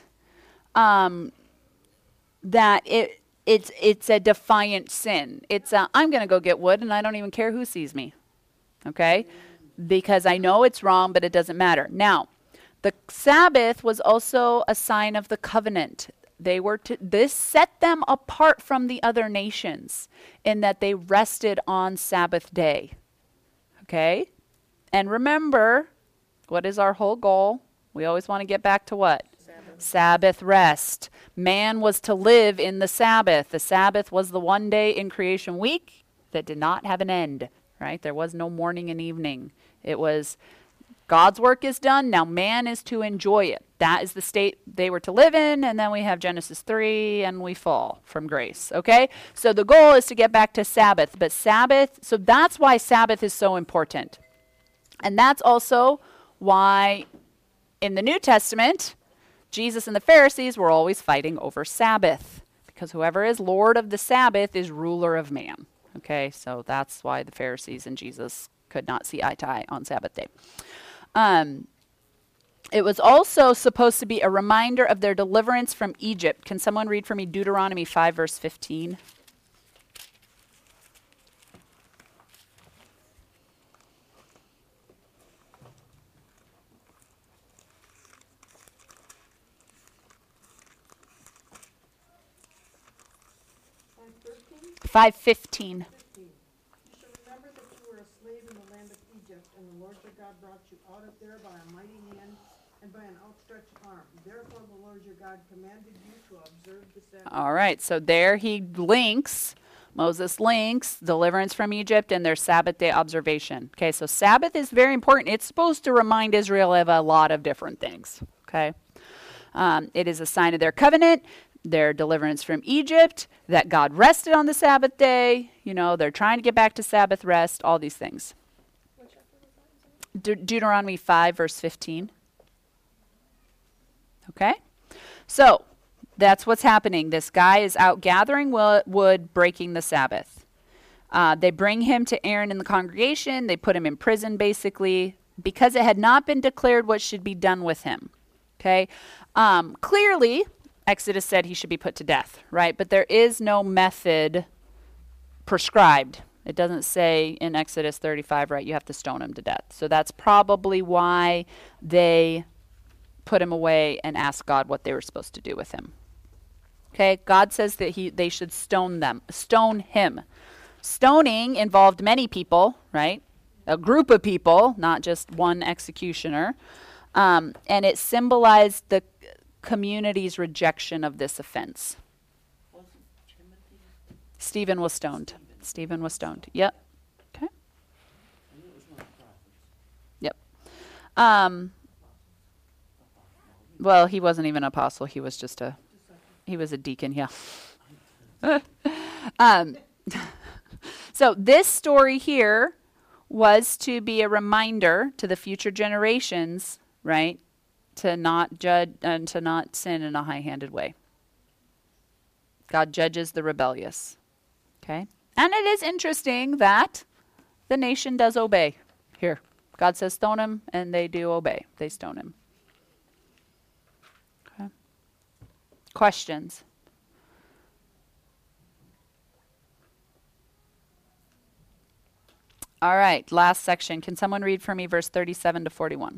That it's a defiant sin. It's I'm going to go get wood, and I don't even care who sees me. Okay, because I know it's wrong, but it doesn't matter. Now, the Sabbath was also a sign of the covenant. This set them apart from the other nations in that they rested on Sabbath day. Okay? And remember, what is our whole goal? We always want to get back to what? Sabbath rest. Man was to live in the Sabbath. The Sabbath was the one day in creation week that did not have an end, right? There was no morning and evening. It was God's work is done. Now man is to enjoy it. That is the state they were to live in. And then we have Genesis 3 and we fall from grace. Okay? So the goal is to get back to Sabbath. But Sabbath, so that's why Sabbath is so important. And that's also why in the New Testament, Jesus and the Pharisees were always fighting over Sabbath. Because whoever is Lord of the Sabbath is ruler of man. Okay? So that's why the Pharisees and Jesus could not see eye to eye on Sabbath day. It was also supposed to be a reminder of their deliverance from Egypt. Can someone read for me Deuteronomy 5, verse 15? Five 5:15. thirteen? 15. You shall remember that you were a slave in the land of Egypt, and the Lord your God brought you out of there by a mighty hand and by an outstretched arm. Therefore the Lord your God commanded you to observe the Sabbath. All right, so there Moses links deliverance from Egypt and their Sabbath day observation. Okay, so Sabbath is very important. It's supposed to remind Israel of a lot of different things. Okay, it is a sign of their covenant, their deliverance from Egypt, that God rested on the Sabbath day. You know, they're trying to get back to Sabbath rest, all these things. What chapter was that? Deuteronomy 5, verse 15. Okay? So, that's what's happening. This guy is out gathering wood, breaking the Sabbath. They bring him to Aaron in the congregation. They put him in prison, basically, because it had not been declared what should be done with him. Okay? Clearly, Exodus said he should be put to death, right? But there is no method prescribed It doesn't say in Exodus 35, right, you have to stone him to death. So that's probably why they put him away and asked God what they were supposed to do with him. Okay, God says that they should stone him. Stoning involved many people, right? A group of people, not just one executioner. And it symbolized the community's rejection of this offense. Wasn't Timothy? Stephen was stoned. Stephen was stoned. Yep. Okay. I knew it was one of the prophets. Yep. Well, he wasn't even an apostle. He was just he was a deacon, yeah. So this story here was to be a reminder to the future generations, right, to not judge and to not sin in a high-handed way. God judges the rebellious. Okay? And it is interesting that the nation does obey here. God says stone him, and they do obey. They stone him. Okay. Questions? All right, last section. Can someone read for me verse 37 to 41?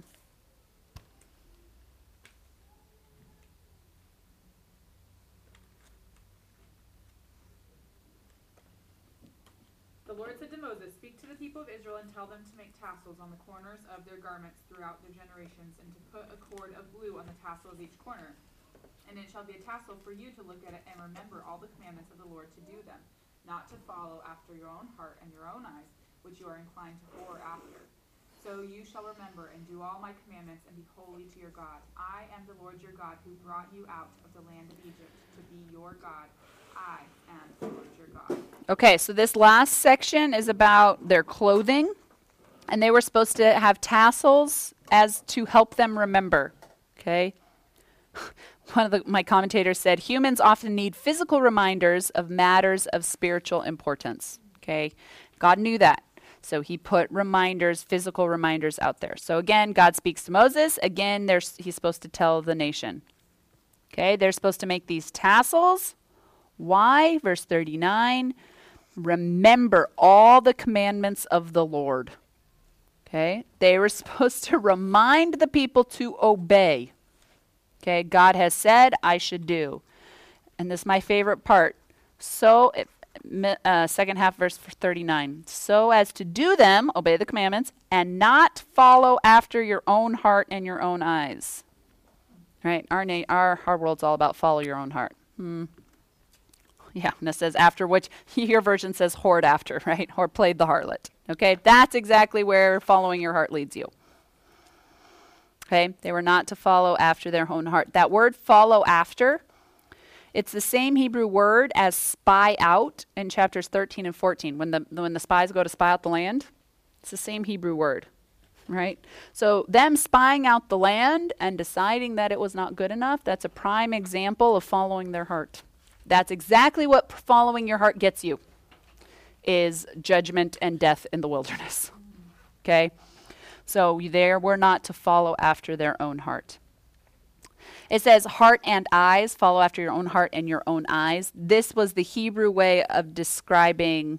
The Lord said to Moses, "Speak to the people of Israel and tell them to make tassels on the corners of their garments throughout their generations, and to put a cord of blue on the tassel of each corner. And it shall be a tassel for you to look at it and remember all the commandments of the Lord to do them, not to follow after your own heart and your own eyes, which you are inclined to whore after. So you shall remember and do all my commandments and be holy to your God. I am the Lord your God who brought you out of the land of Egypt to be your God. I am the Lord your God." Okay, so this last section is about their clothing, and they were supposed to have tassels as to help them remember. Okay? One of my commentators said, humans often need physical reminders of matters of spiritual importance. Okay? God knew that. So he put reminders, physical reminders out there. So again, God speaks to Moses. Again, he's supposed to tell the nation. Okay? They're supposed to make these tassels. Why? Verse 39. Remember all the commandments of the Lord. Okay? They were supposed to remind the people to obey. Okay? God has said, I should do. And this is my favorite part. So, second half, verse 39. So as to do them, obey the commandments, and not follow after your own heart and your own eyes. Right? Our world's all about follow your own heart. Yeah, and it says after which, your version says whored after, right? Or played the harlot. Okay, that's exactly where following your heart leads you. Okay, they were not to follow after their own heart. That word follow after, it's the same Hebrew word as spy out in chapters 13 and 14. When the spies go to spy out the land, it's the same Hebrew word, right? So them spying out the land and deciding that it was not good enough, that's a prime example of following their heart. That's exactly what following your heart gets you, is judgment and death in the wilderness. Okay? So there we're not to follow after their own heart. It says heart and eyes, follow after your own heart and your own eyes. This was the Hebrew way of describing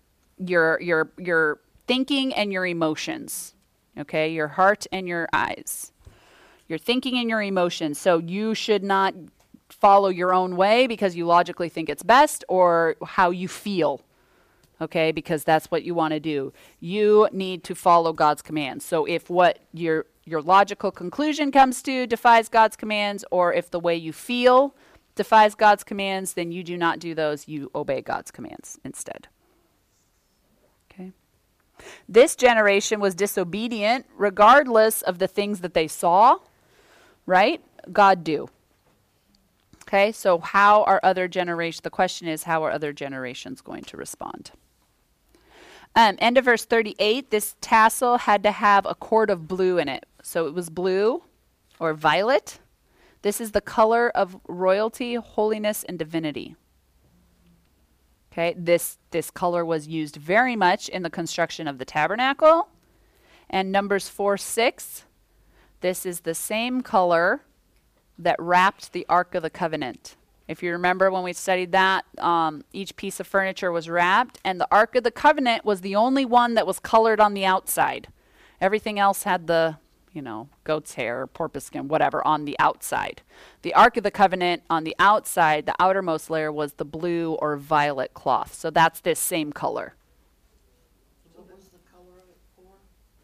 your thinking and your emotions. Okay? Your heart and your eyes. Your thinking and your emotions. So you should not follow your own way because you logically think it's best, or how you feel, okay, because that's what you want to do. You need to follow God's commands. So if what your logical conclusion comes to defies God's commands, or if the way you feel defies God's commands, then you do not do those. You obey God's commands instead. Okay. This generation was disobedient regardless of the things that they saw, right? God do. Okay, so how are other generations, the question is, how are other generations going to respond? End of verse 38, this tassel had to have a cord of blue in it. So it was blue or violet. This is the color of royalty, holiness, and divinity. Okay, this color was used very much in the construction of the tabernacle. And Numbers 4:6, this is the same color that wrapped the Ark of the Covenant. If you remember when we studied that, each piece of furniture was wrapped, and the Ark of the Covenant was the only one that was colored on the outside. Everything else had the, goat's hair, porpoise skin, whatever, on the outside. The Ark of the Covenant on the outside, the outermost layer, was the blue or violet cloth. So that's this same color. What was the color of it for?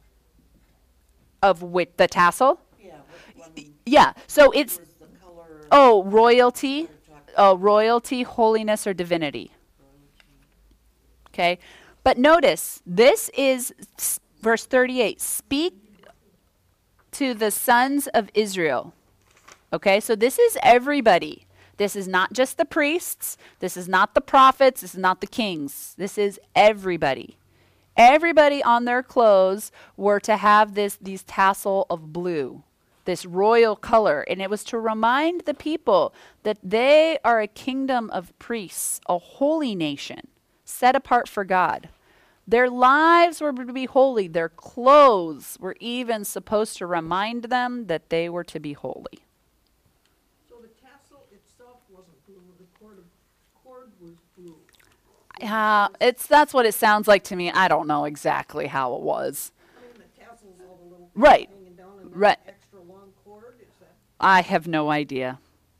Of which, the tassel? Yeah, what one Yeah, so it's, was the color? royalty. Royalty, holiness, or divinity. Okay, but notice, this is verse 38. Speak to the sons of Israel. Okay, so this is everybody. This is not just the priests. This is not the prophets. This is not the kings. This is everybody. Everybody on their clothes were to have these tassel of blue, this royal color. And it was to remind the people that they are a kingdom of priests, a holy nation, set apart for God. Their lives were to be holy. Their clothes were even supposed to remind them that they were to be holy. So the tassel itself wasn't blue, the cord was blue. That's what it sounds like to me. I don't know exactly how it was. I mean, the tassel's all the little Right. things hanging down and then Right. extra long cord, is that? I have no idea.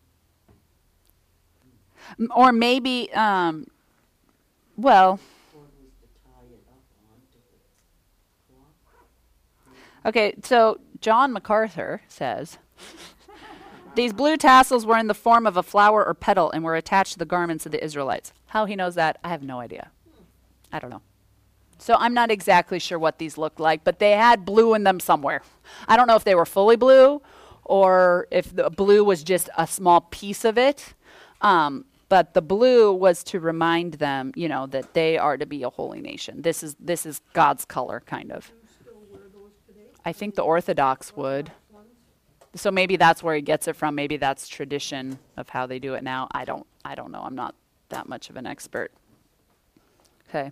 Or maybe, well, Cord was to tie it up onto the cloth. okay, so John MacArthur says, these blue tassels were in the form of a flower or petal and were attached to the garments of the Israelites. How he knows that, I have no idea. I don't know. So I'm not exactly sure what these looked like, but they had blue in them somewhere. I don't know if they were fully blue or if the blue was just a small piece of it. But the blue was to remind them, that they are to be a holy nation. This is God's color, kind of. Do you still wear those today? I think the Orthodox would. Ones? So maybe that's where he gets it from. Maybe that's tradition of how they do it now. I don't know. I'm not that much of an expert. Okay.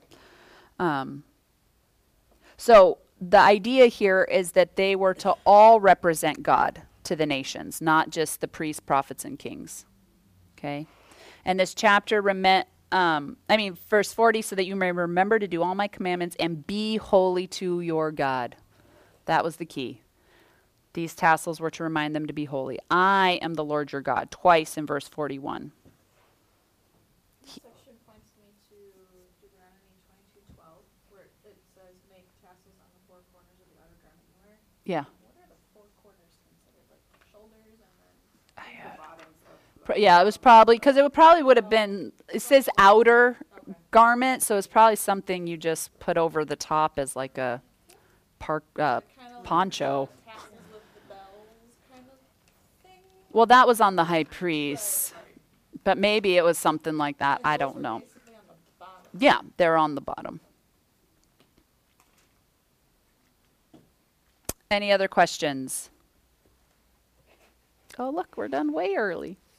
So the idea here is that they were to all represent God to the nations, not just the priests, prophets, and kings. Okay. And this chapter, verse 40, so that you may remember to do all my commandments and be holy to your God. That was the key. These tassels were to remind them to be holy. I am the Lord your God, twice in verse 41. This section points me to Deuteronomy 22:12, where it says, make tassels on the four corners of the outer garment you wear. Yeah. What are the four corners considered? Like shoulders and then? Yeah, it was probably, because it would have been, it says outer Okay. garment, so it's probably something you just put over the top as like a Kinda poncho. like the tassels with the bells kind of thing. Well, that was on the high priest, but maybe it was something like that. I Those don't were know. basically on the bottom. Yeah, they're on the bottom. Any other questions? Oh, look, we're done way early.